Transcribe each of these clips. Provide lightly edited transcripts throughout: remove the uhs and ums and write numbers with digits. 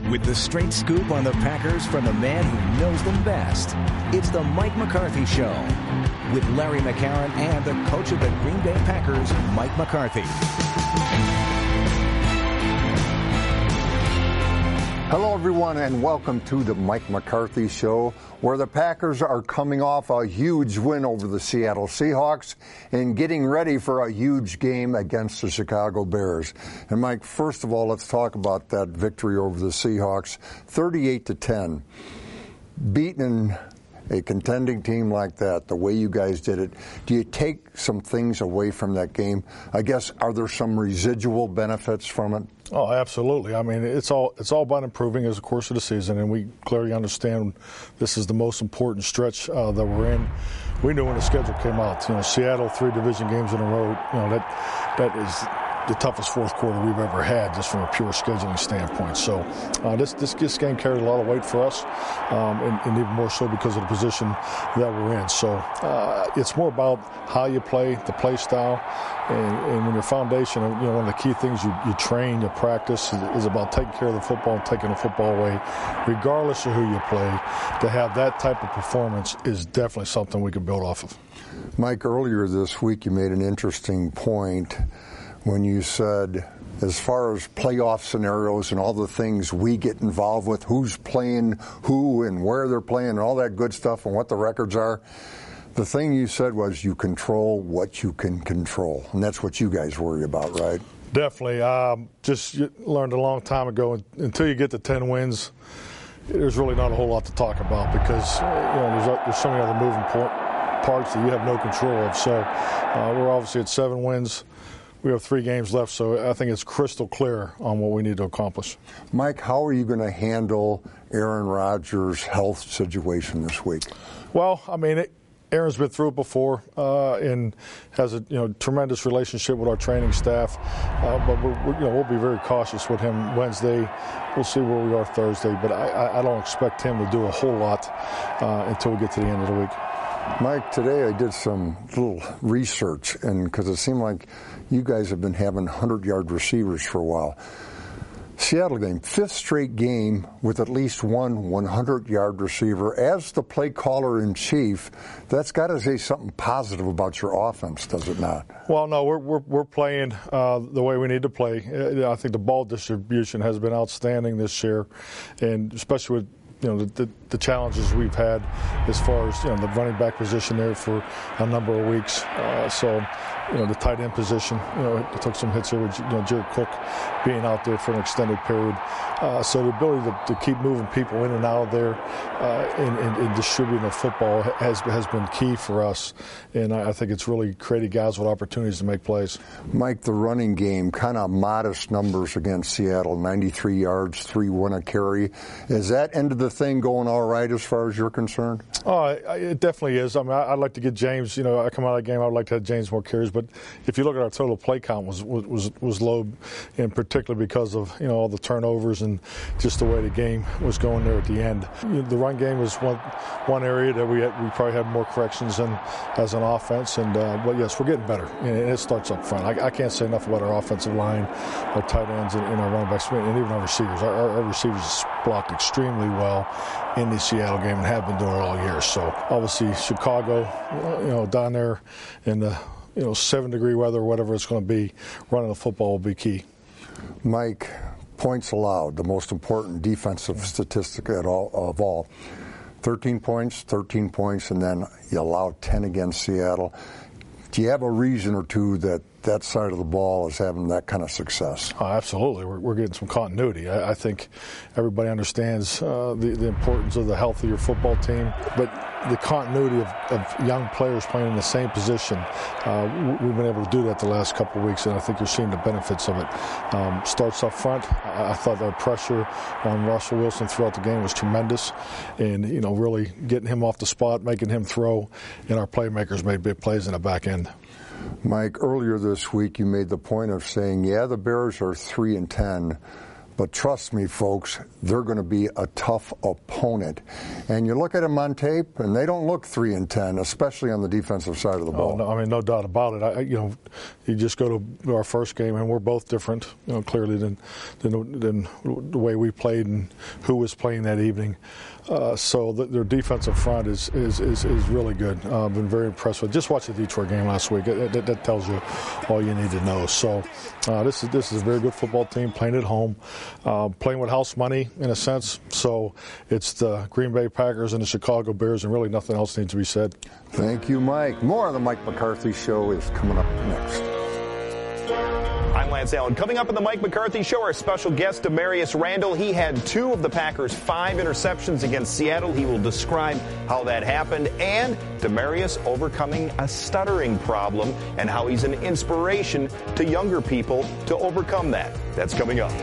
With the straight scoop on the Packers from the man who knows them best, it's the Mike McCarthy Show with Larry McCarron and the coach of the Green Bay Packers, Mike McCarthy. Hello, everyone, and welcome to the Mike McCarthy Show, where the Packers are coming off a huge win over the Seattle Seahawks and getting ready for a huge game against the Chicago Bears. And, Mike, first of all, let's talk about that victory over the Seahawks, 38-10. Beating a contending team like that, the way you guys did it, do you take some things away from that game? I guess, are there some residual benefits from it? Oh, absolutely. I mean, it's all about improving as the course of the season, and we clearly understand this is the most important stretch that we're in. We knew when the schedule came out, Seattle, 3 division games in a row, that is the toughest fourth quarter we've ever had, just from a pure scheduling standpoint. So this game carried a lot of weight for us, and even more so because of the position that we're in. So it's more about how you play, the play style, and when your foundation, one of the key things you train, you practice is about taking care of the football and taking the football away, regardless of who you play. To have that type of performance is definitely something we can build off of. Mike, earlier this week you made an interesting point when you said, as far as playoff scenarios and all the things we get involved with, who's playing who and where they're playing and all that good stuff and what the records are, the thing you said was you control what you can control. And that's what you guys worry about, right? Definitely. Just learned a long time ago, until you get to 10 wins, there's really not a whole lot to talk about because there's so many other moving parts that you have no control of. So we're obviously at 7 wins. We have 3 games left, so I think it's crystal clear on what we need to accomplish. Mike, how are you going to handle Aaron Rodgers' health situation this week? Well, I mean, Aaron's been through it before and has a tremendous relationship with our training staff. But we'll be very cautious with him Wednesday. We'll see where we are Thursday, but I don't expect him to do a whole lot until we get to the end of the week. Mike, today I did some little research, and because it seemed like you guys have been having 100-yard receivers for a while. Seattle game, 5th straight game with at least one 100-yard receiver. As the play caller in chief, that's got to say something positive about your offense, does it not? Well, no, we're playing the way we need to play. I think the ball distribution has been outstanding this year, and especially with the challenges we've had as far as the running back position there for a number of weeks. So the tight end position, it took some hits here with Jared Cook being out there for an extended period. So the ability to keep moving people in and out of there and distributing the football has been key for us. And I think it's really created guys with opportunities to make plays. Mike, the running game, kind of modest numbers against Seattle, 93 yards, 3-1 a carry. Is that end of the thing going all right as far as you're concerned? Oh, it definitely is. I mean, I'd like to get James, I come out of the game, I'd like to have James more carries. But if you look at our total play count was low, and particularly because of, all the turnovers and just the way the game was going there at the end. The run game was one area that we probably had more corrections in as an offense. But yes, we're getting better, and it starts up front. I can't say enough about our offensive line, our tight ends, and our running backs, and even our receivers. Our receivers blocked extremely well in the Seattle game and have been doing it all year. So obviously Chicago, down there in the 7-degree weather or whatever it's going to be, running the football will be key. Mike, points allowed, the most important defensive statistic of all. 13 points, and then you allowed 10 against Seattle. Do you have a reason or two that side of the ball is having that kind of success? Oh, absolutely. We're getting some continuity. I think everybody understands the importance of the health of your football team, but the continuity of young players playing in the same position, we've been able to do that the last couple of weeks, and I think you're seeing the benefits of it. Starts up front. I thought the pressure on Russell Wilson throughout the game was tremendous, and really getting him off the spot, making him throw, and our playmakers made big plays in the back end. Mike, earlier this week you made the point of saying, the Bears are 3-10, But trust me, folks, they're going to be a tough opponent. And you look at them on tape, and they don't look 3-10, especially on the defensive side of the ball. Oh, no, I mean, no doubt about it. You just go to our first game, and we're both different, clearly than the way we played and who was playing that evening. So their defensive front is really good. I've been very impressed with. Just watch the Detroit game last week. That tells you all you need to know. So this is a very good football team playing at home, playing with house money in a sense. So it's the Green Bay Packers and the Chicago Bears, and really nothing else needs to be said. Thank you, Mike. More of the Mike McCarthy Show is coming up next. I'm Lance Allen. Coming up on the Mike McCarthy Show, our special guest, Damarious Randall. He had 2 of the Packers' 5 interceptions against Seattle. He will describe how that happened, and Damarious overcoming a stuttering problem and how he's an inspiration to younger people to overcome that. That's coming up.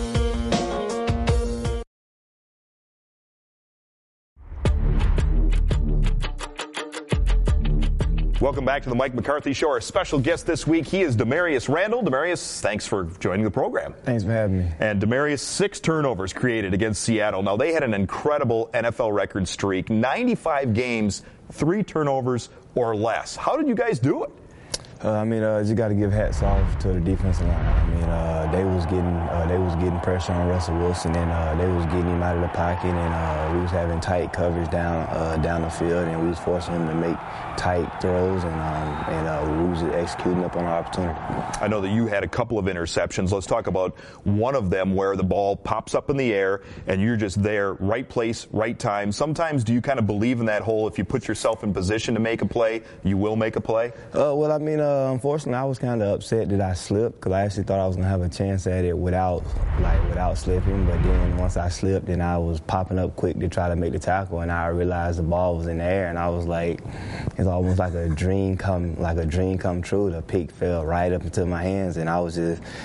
Welcome back to the Mike McCarthy Show. Our special guest this week, he is Damarious Randall. Damarious, thanks for joining the program. Thanks for having me. And Damarious, 6 turnovers created against Seattle. Now, they had an incredible NFL record streak, 95 games, 3 turnovers or less. How did you guys do it? Just got to give hats off to the defensive line. They was getting pressure on Russell Wilson, and they was getting him out of the pocket, and we was having tight coverage down the field, and we was forcing him to make tight throws, and we was executing up on our opportunity. I know that you had a couple of interceptions. Let's talk about one of them where the ball pops up in the air, and you're just there, right place, right time. Sometimes do you kind of believe in that whole, if you put yourself in position to make a play, you will make a play? Unfortunately, I was kind of upset that I slipped, because I actually thought I was going to have a chance at it without slipping. But then once I slipped, then I was popping up quick to try to make the tackle, and I realized the ball was in the air, and I was like, it's almost like a dream come true. The pick fell right up into my hands, and I was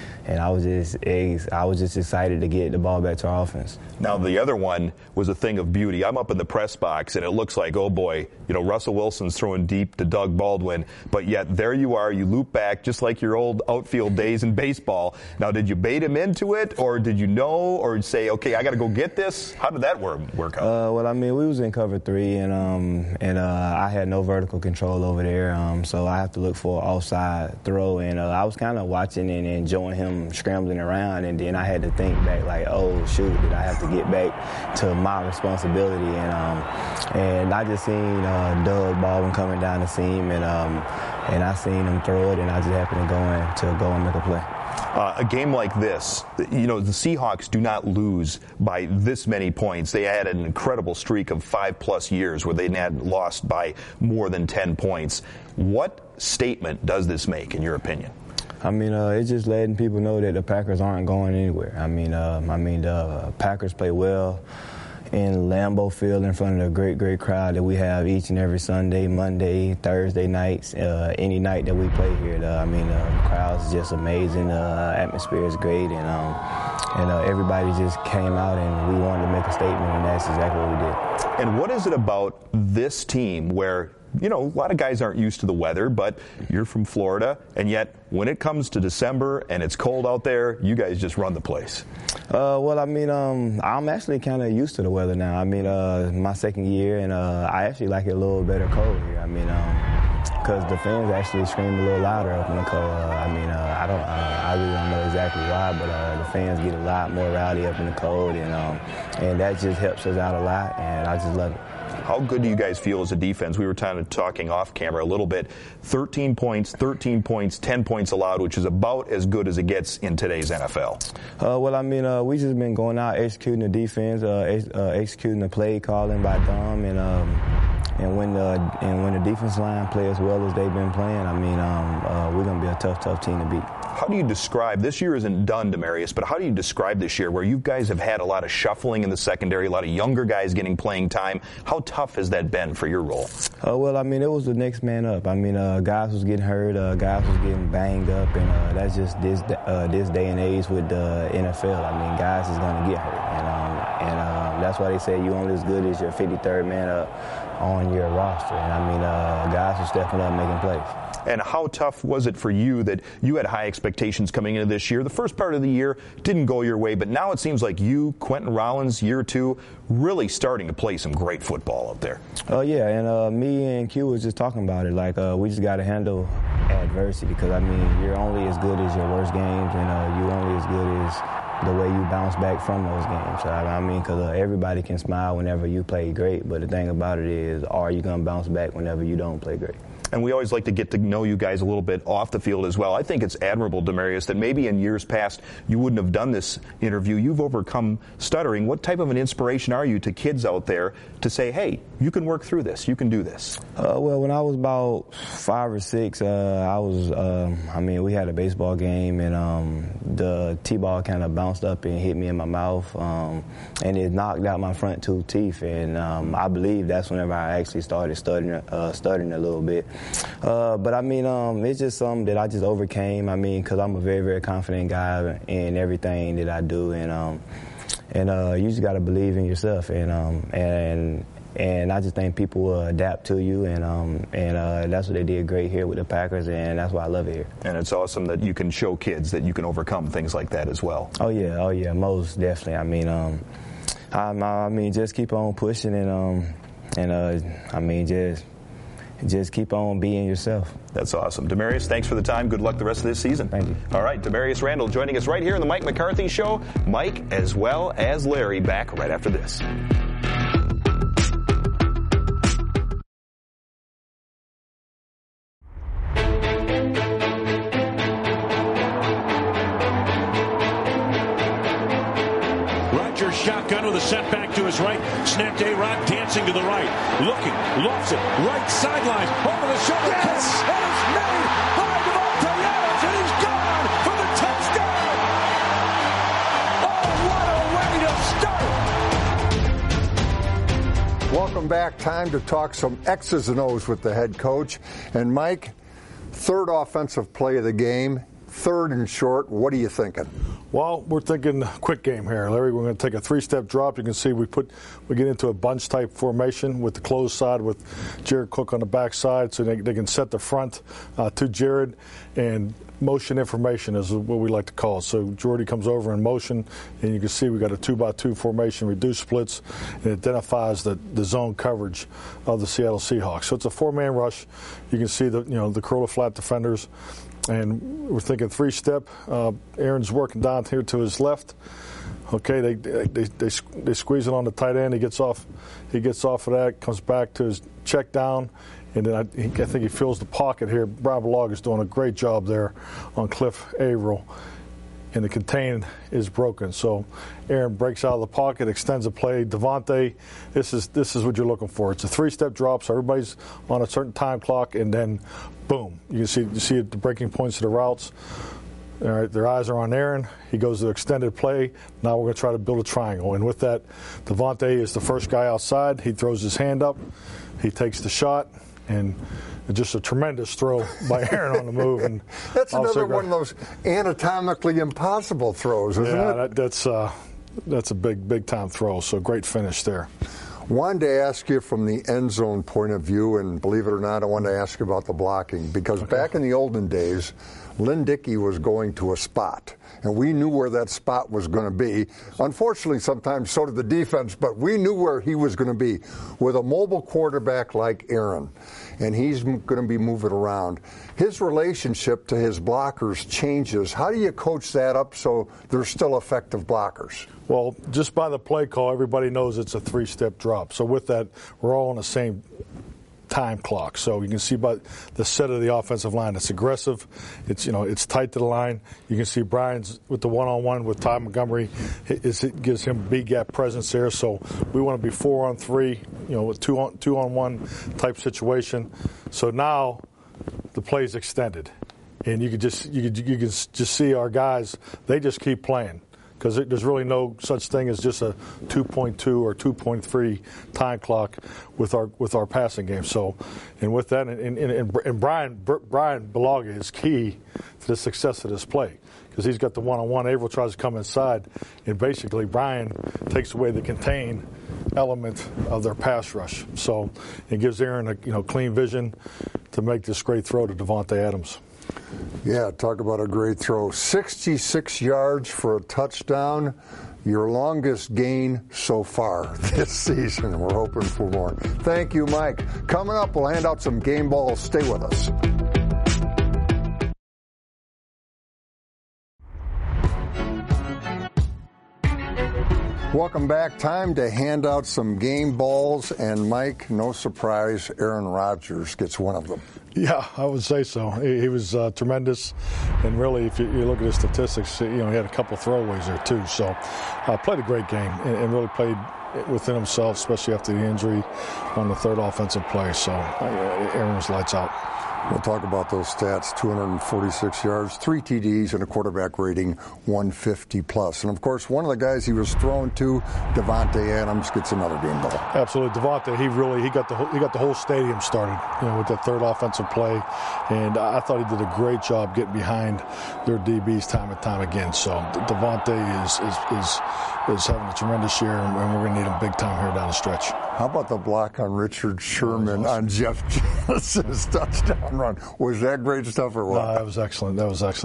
just excited to get the ball back to our offense. Now, the other one was a thing of beauty. I'm up in the press box, and it looks like, oh boy, Russell Wilson's throwing deep to Doug Baldwin, but yet there you are, you loop back just like your old outfield days in baseball. Now, did you bait him into it, or did you know, or say, okay, I got to go get this? How did that work out? We was in cover 3, and I had no vertical control over there, so I have to look for an offside throw, and I was kind of watching and enjoying him scrambling around, and then I had to think back, like, oh shoot, did I have to get back to my responsibility? And I just seen Doug Baldwin coming down the seam, and I seen him throw it, and I just happened to go and make a play. A game like this, the Seahawks do not lose by this many points. They had an incredible streak of 5+ years where they had lost by more than 10 points. What statement does this make, in your opinion? It's just letting people know that the Packers aren't going anywhere. The Packers play well in Lambeau Field in front of the great crowd that we have each and every Sunday, Monday, Thursday nights, any night that we play here. The crowd's just amazing. The atmosphere is great, and everybody just came out, and we wanted to make a statement, and that's exactly what we did. And what is it about this team where, a lot of guys aren't used to the weather, but you're from Florida, and yet when it comes to December and it's cold out there, you guys just run the place? I'm actually kind of used to the weather now. My second year, and I actually like it a little better cold here. Because the fans actually scream a little louder up in the cold. I really don't know exactly why, but the fans get a lot more rowdy up in the cold, and that just helps us out a lot, and I just love it. How good do you guys feel as a defense? We were kind of talking off camera a little bit. 13 points, 10 points allowed, which is about as good as it gets in today's NFL. We just been going out, executing the defense, executing the play calling by Dom, and when the defense line play as well as they've been playing, we're going to be a tough team to beat. How do you describe, this year isn't done, Damarious, but how do you describe this year where you guys have had a lot of shuffling in the secondary, a lot of younger guys getting playing time? How tough has that been for your role? It was the next man up. Guys was getting hurt, guys was getting banged up, and that's just this day and age with the NFL. Guys is going to get hurt, and that's why they say you're only as good as your 53rd man up on your roster. And guys are stepping up, making plays. And how tough was it for you that you had high expectations expectations coming into this year. The first part of the year didn't go your way, but now it seems like you, Quentin Rollins, year 2, really starting to play some great football out there. Oh, yeah, and me and Q was just talking about it. Like, we just got to handle adversity because, I mean, you're only as good as your worst games, and you're only as good as the way you bounce back from those games. So, I mean, because everybody can smile whenever you play great, but the thing about it is, are you going to bounce back whenever you don't play great? And we always like to get to know you guys a little bit off the field as well. I think it's admirable, Demarius, that maybe in years past you wouldn't have done this interview. You've overcome stuttering. What type of an inspiration are you to kids out there to say, hey, you can work through this, you can do this? Well, when I was about 5 or 6, we had a baseball game, and the T-ball kind of bounced up and hit me in my mouth, and it knocked out my front 2 teeth, and I believe that's whenever I actually started stuttering a little bit. But I mean, it's just something that I just overcame. I mean, because I'm a very, very confident guy in everything that I do, and you just got to believe in yourself, and I just think people will adapt to you, and that's what they did great here with the Packers, and that's why I love it here. And it's awesome that you can show kids that you can overcome things like that as well. Oh yeah, most definitely. I mean, just keep on pushing, just keep on being yourself. That's awesome. Demarius, thanks for the time. Good luck the rest of this season. Thank you. All right, Demarius Randall joining us right here on the Mike McCarthy Show. Mike, as well as Larry, back right after this. Shotgun with a setback to his right. Snapped A-Rod, dancing to the right. Looking, lofts it, right sideline, over the shoulder. Yes! And it's made by Davante Adams, and he's gone for the touchdown. Oh, what a way to start. Welcome back. Time to talk some X's and O's with the head coach. And Mike, third offensive play of the game, 3rd and short. What are you thinking? Well, we're thinking quick game here, Larry. We're going to take a 3-step drop. You can see we get into a bunch type formation with the closed side with Jared Cook on the back side, so they can set the front to Jared, and motion information is what we like to call it. So Jordy comes over in motion, and you can see we got a 2-by-2 formation, reduced splits, and it identifies the zone coverage of the Seattle Seahawks. So it's a 4-man rush. You can see the curl of flat defenders. And we're thinking 3-step. Aaron's working down here to his left. Okay, they squeeze it on the tight end. He gets off of that, comes back to his check down, and then I think he fills the pocket here. Brian Bulaga is doing a great job there on Cliff Averill. And the contain is broken. So Aaron breaks out of the pocket, extends the play. Davante, this is what you're looking for. It's a 3-step drop, so everybody's on a certain time clock, and then boom. You see the breaking points of the routes. All right, their eyes are on Aaron. He goes to extended play. Now we're going to try to build a triangle. And with that, Davante is the first guy outside. He throws his hand up. He takes the shot, and just a tremendous throw by Aaron on the move. And that's another one of those anatomically impossible throws, isn't it? Yeah, that's a big time throw. So great finish there. Wanted to ask you from the end zone point of view, and believe it or not, I wanted to ask you about the blocking, because back in the olden days, Lynn Dickey was going to a spot, and we knew where that spot was going to be. Unfortunately, sometimes so did the defense, but we knew where he was going to be. With a mobile quarterback like Aaron, and he's going to be moving around, his relationship to his blockers changes. How do you coach that up so they're still effective blockers? Well, just by the play call, everybody knows it's a 3-step drop. So with that, we're all on the same time clock. So you can see by the set of the offensive line, it's aggressive. It's tight to the line. You can see Brian's with the one-on-one with Ty Montgomery. It gives him big gap presence there. So we want to be 4-on-3, with 2-on-1 type situation. So now the play's extended, and you can just see our guys. They just keep playing, because there's really no such thing as just a 2.2 or 2.3 time clock with our passing game. So, and with that, and Brian Bulaga is key to the success of this play, because he's got the one-on-one. Averill tries to come inside, and basically Brian takes away the contain element of their pass rush. So it gives Aaron a clean vision to make this great throw to Davante Adams. Yeah, talk about a great throw. 66 yards for a touchdown. Your longest gain so far this season. We're hoping for more. Thank you, Mike. Coming up, we'll hand out some game balls. Stay with us. Welcome back. Time to hand out some game balls. And Mike, no surprise, Aaron Rodgers gets one of them. Yeah, I would say so. He was tremendous, and really, if you look at his statistics, he had a couple throwaways there too. So, played a great game and really played within himself, especially after the injury on the third offensive play. So, Aaron was lights out. We'll talk about those stats. 246 yards, 3 TDs, and a quarterback rating 150 plus. And of course, one of the guys he was thrown to, Davante Adams, gets another game ball. Absolutely, Davante. He got the whole stadium started, with that third offensive play, and I thought he did a great job getting behind their DBs time and time again. So Davante is having a tremendous year, and we're going to need him big time here down the stretch. How about the block on Richard Sherman on Jeff Janis's touchdown run? Was that great stuff or what? No, that was excellent.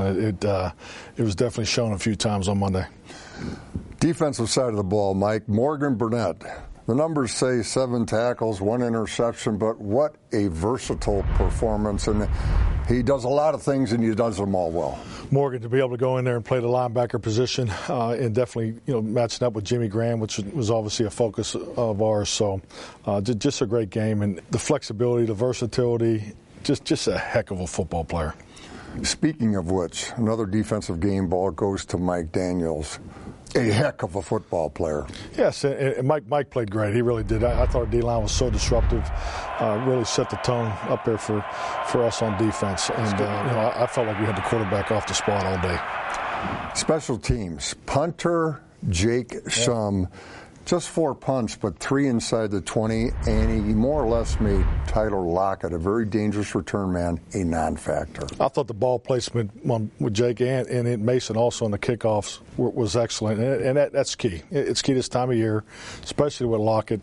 It was definitely shown a few times on Monday. Defensive side of the ball, Mike. Morgan Burnett. The numbers say 7 tackles, 1 interception, but what a versatile performance. And he does a lot of things, and he does them all well. Morgan, to be able to go in there and play the linebacker position and definitely, matching up with Jimmy Graham, which was obviously a focus of ours. So just a great game. And the flexibility, the versatility, just a heck of a football player. Speaking of which, another defensive game ball goes to Mike Daniels. A heck of a football player. Yes, and Mike played great. He really did. I thought D-line was so disruptive. Really set the tone up there for us on defense. And I felt like we had the quarterback off the spot all day. Special teams. Punter Jake Shum. Just 4 punts, but 3 inside the 20, and he more or less made Tyler Lockett, a very dangerous return man, a non-factor. I thought the ball placement with Jake and Mason also on the kickoffs was excellent, and that's key. It's key this time of year, especially with Lockett.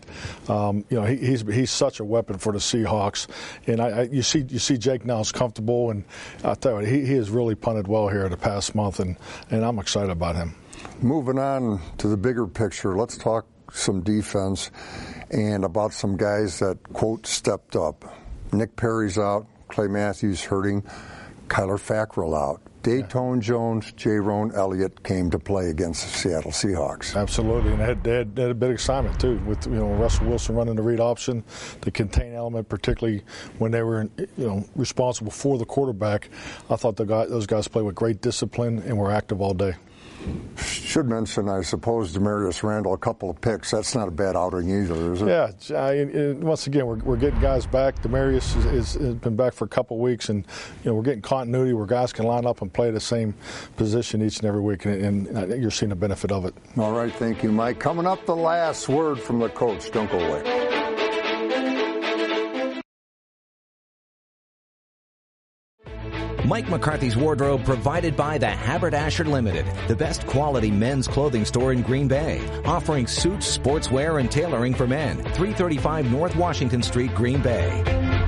He's such a weapon for the Seahawks, and you see Jake now is comfortable, and I tell you, he has really punted well here the past month, and I'm excited about him. Moving on to the bigger picture, let's talk some defense and about some guys that, quote, stepped up. Nick Perry's out, Clay Matthews hurting, Kyler Fackrell out. Dayton Jones, Jaron Elliott came to play against the Seattle Seahawks. Absolutely, and they had a big assignment too with Russell Wilson running the read option, the contain element, particularly when they were responsible for the quarterback. I thought those guys played with great discipline and were active all day. Should mention, I suppose, Demarius Randall, a couple of picks. That's not a bad outing either, is it? Yeah. Once again, we're getting guys back. Demarius has been back for a couple of weeks, and we're getting continuity where guys can line up and play the same position each and every week, and I think you're seeing the benefit of it. All right, thank you, Mike. Coming up, the last word from the coach. Don't go away. Mike McCarthy's Wardrobe provided by the Haberdasher Limited, the best quality men's clothing store in Green Bay, offering suits, sportswear, and tailoring for men. 335 North Washington Street, Green Bay.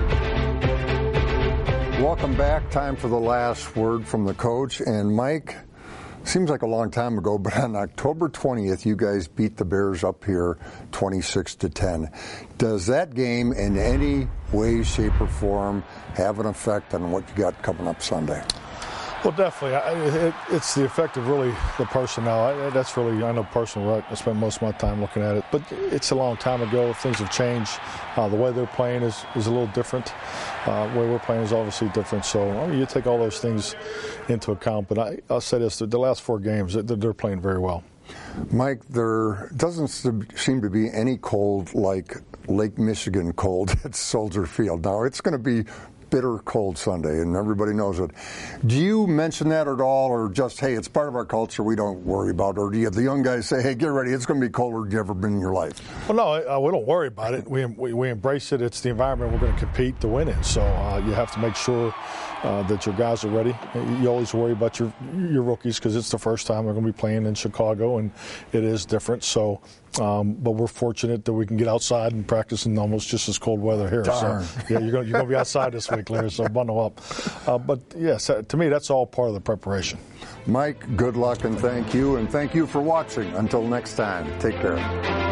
Welcome back. Time for the last word from the coach. And Mike, seems like a long time ago, but on October 20th, you guys beat the Bears up here 26-10. Does that game in any way, shape, or form have an effect on what you got coming up Sunday? Well, definitely. It's the effect of really the personnel. That's really, I know personally, I spent most of my time looking at it. But it's a long time ago. Things have changed. The way they're playing is a little different. The way we're playing is obviously different. So, you take all those things into account. But I'll say this, the last 4 games, they're playing very well. Mike, there doesn't seem to be any cold like Lake Michigan cold at Soldier Field. Now, it's going to be bitter cold Sunday, and everybody knows it. Do you mention that at all, or just, hey, it's part of our culture, we don't worry about it? Or do you have the young guys say, hey, get ready, it's going to be colder than you've ever been in your life? Well, no, we don't worry about it. We embrace it. It's the environment we're going to compete to win in. So you have to make sure that your guys are ready. You always worry about your rookies because it's the first time they're going to be playing in Chicago, and it is different. So, but we're fortunate that we can get outside and practice in almost just as cold weather here. Darn. So, yeah, you're going to be outside this week, Larry, so bundle up. But, yes, to me, that's all part of the preparation. Mike, good luck and thank you. And thank you for watching. Until next time, take care.